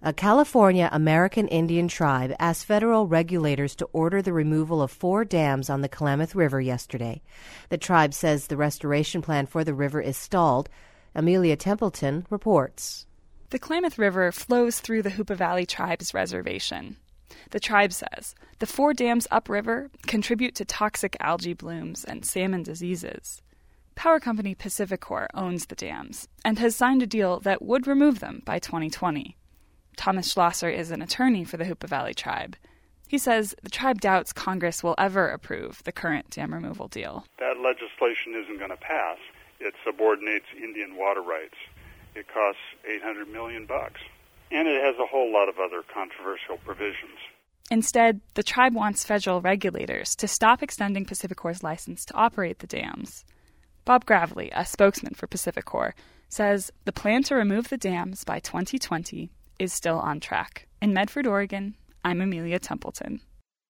A California American Indian tribe asked federal regulators to order the removal of 4 dams on the Klamath River yesterday. The tribe says the restoration plan for the river is stalled. Amelia Templeton reports. The Klamath River flows through the Hoopa Valley Tribe's reservation. The tribe says the 4 dams upriver contribute to toxic algae blooms and salmon diseases. Power company PacifiCorp owns the dams and has signed a deal that would remove them by 2020. Thomas Schlosser is an attorney for the Hoopa Valley Tribe. He says the tribe doubts Congress will ever approve the current dam removal deal. That legislation isn't going to pass. It subordinates Indian water rights. It costs $800 million, and it has a whole lot of other controversial provisions. Instead, the tribe wants federal regulators to stop extending PacifiCorp's license to operate the dams. Bob Gravely, a spokesman for PacifiCorp, says the plan to remove the dams by 2020 is still on track. In Medford, Oregon, I'm Amelia Templeton.